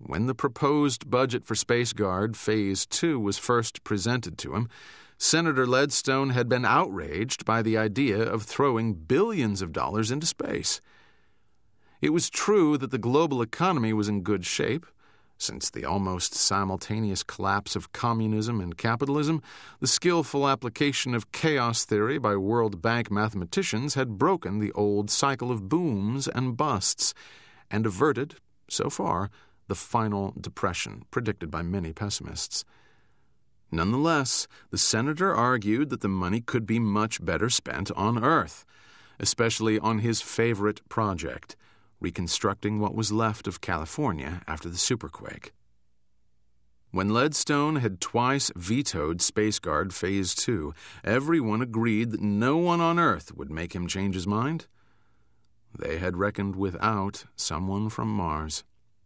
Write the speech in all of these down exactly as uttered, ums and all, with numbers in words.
When the proposed budget for Space Guard Phase two was first presented to him, Senator Leadstone had been outraged by the idea of throwing billions of dollars into space. It was true that the global economy was in good shape. Since the almost simultaneous collapse of communism and capitalism, the skillful application of chaos theory by World Bank mathematicians had broken the old cycle of booms and busts and averted, so far, the final depression predicted by many pessimists. Nonetheless, the senator argued that the money could be much better spent on Earth, especially on his favorite project, reconstructing what was left of California after the superquake. When Leadstone had twice vetoed Space Guard Phase two, everyone agreed that no one on Earth would make him change his mind. They had reckoned without someone from Mars.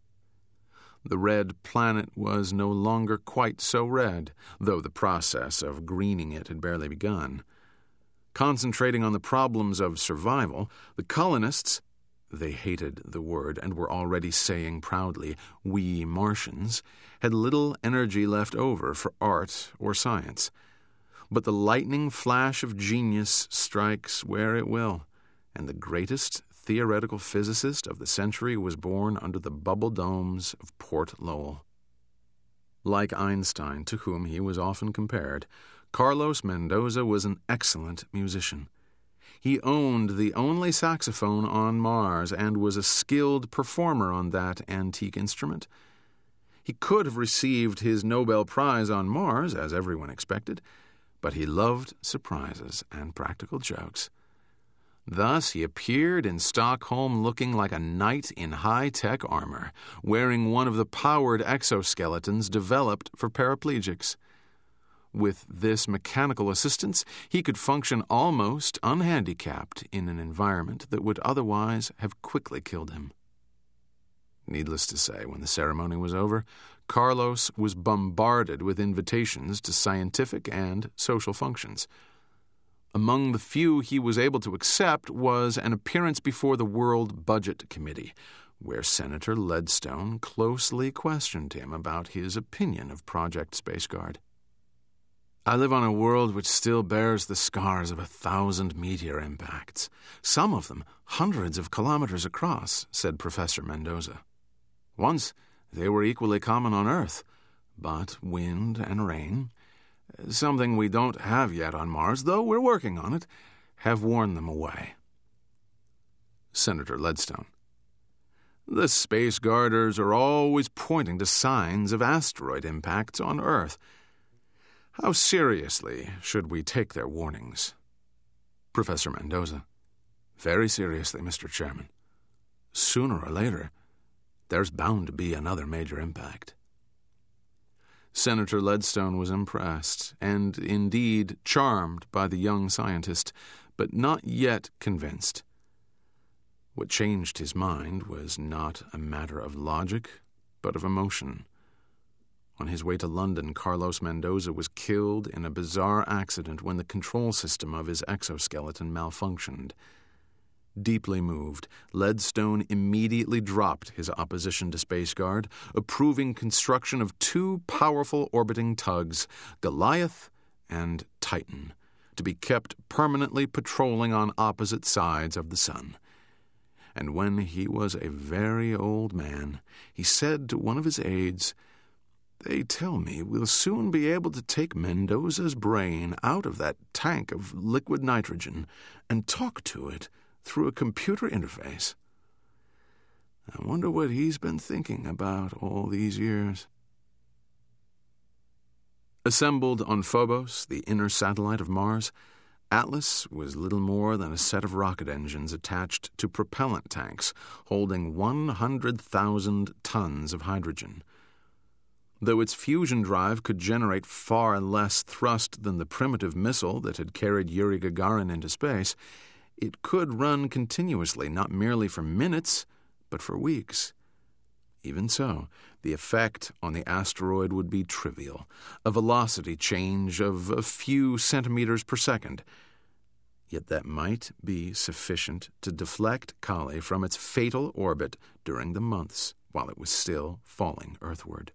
The red planet was no longer quite so red, though the process of greening it had barely begun. Concentrating on the problems of survival, the colonists, they hated the word and were already saying proudly, "we Martians," had little energy left over for art or science. But the lightning flash of genius strikes where it will, and the greatest theoretical physicist of the century was born under the bubble domes of Port Lowell. Like Einstein, to whom he was often compared, Carlos Mendoza was an excellent musician. He owned the only saxophone on Mars and was a skilled performer on that antique instrument. He could have received his Nobel Prize on Mars, as everyone expected, but he loved surprises and practical jokes. Thus he appeared in Stockholm looking like a knight in high-tech armor, wearing one of the powered exoskeletons developed for paraplegics. With this mechanical assistance, he could function almost unhandicapped in an environment that would otherwise have quickly killed him. Needless to say, when the ceremony was over, Carlos was bombarded with invitations to scientific and social functions. Among the few he was able to accept was an appearance before the World Budget Committee, where Senator Leadstone closely questioned him about his opinion of Project Space Guard. "I live on a world which still bears the scars of a thousand meteor impacts, some of them hundreds of kilometers across," said Professor Mendoza. "Once they were equally common on Earth, but wind and rain, something we don't have yet on Mars, though we're working on it, have worn them away." Senator Leadstone: "The Space Guarders are always pointing to signs of asteroid impacts on Earth. How seriously should we take their warnings?" Professor Mendoza: "Very seriously, Mister Chairman. Sooner or later, there's bound to be another major impact." Senator Leadstone was impressed and, indeed, charmed by the young scientist, but not yet convinced. What changed his mind was not a matter of logic, but of emotion. On his way to London, Carlos Mendoza was killed in a bizarre accident when the control system of his exoskeleton malfunctioned. Deeply moved, Leadstone immediately dropped his opposition to Space Guard, approving construction of two powerful orbiting tugs, Goliath and Titan, to be kept permanently patrolling on opposite sides of the sun. And when he was a very old man, he said to one of his aides, "They tell me we'll soon be able to take Mendoza's brain out of that tank of liquid nitrogen and talk to it through a computer interface. I wonder what he's been thinking about all these years." Assembled on Phobos, the inner satellite of Mars, Atlas was little more than a set of rocket engines attached to propellant tanks holding one hundred thousand tons of hydrogen. Though its fusion drive could generate far less thrust than the primitive missile that had carried Yuri Gagarin into space, it could run continuously, not merely for minutes, but for weeks. Even so, the effect on the asteroid would be trivial, a velocity change of a few centimeters per second. Yet that might be sufficient to deflect Kali from its fatal orbit during the months while it was still falling earthward.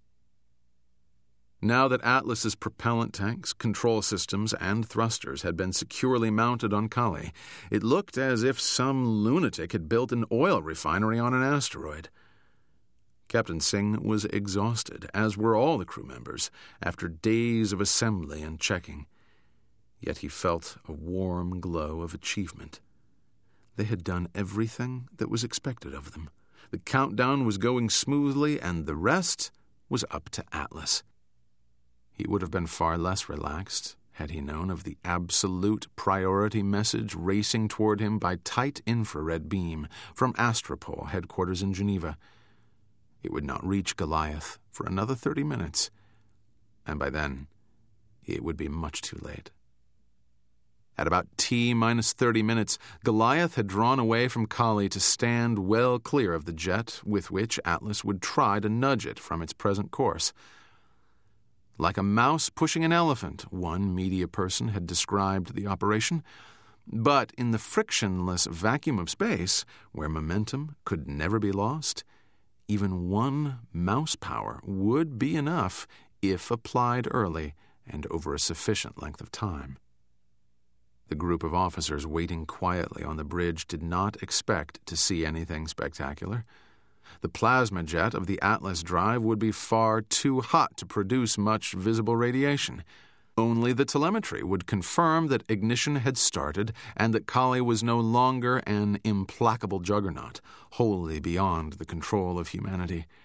Now that Atlas's propellant tanks, control systems, and thrusters had been securely mounted on Kali, it looked as if some lunatic had built an oil refinery on an asteroid. Captain Singh was exhausted, as were all the crew members, after days of assembly and checking. Yet he felt a warm glow of achievement. They had done everything that was expected of them. The countdown was going smoothly, and the rest was up to Atlas. He would have been far less relaxed had he known of the absolute priority message racing toward him by tight infrared beam from Astropol headquarters in Geneva. It would not reach Goliath for another thirty minutes, and by then it would be much too late. At about T minus thirty minutes, Goliath had drawn away from Kali to stand well clear of the jet with which Atlas would try to nudge it from its present course. Like a mouse pushing an elephant, one media person had described the operation. But in the frictionless vacuum of space, where momentum could never be lost, even one mouse power would be enough if applied early and over a sufficient length of time. The group of officers waiting quietly on the bridge did not expect to see anything spectacular. The plasma jet of the Atlas drive would be far too hot to produce much visible radiation. Only the telemetry would confirm that ignition had started and that Kali was no longer an implacable juggernaut, wholly beyond the control of humanity.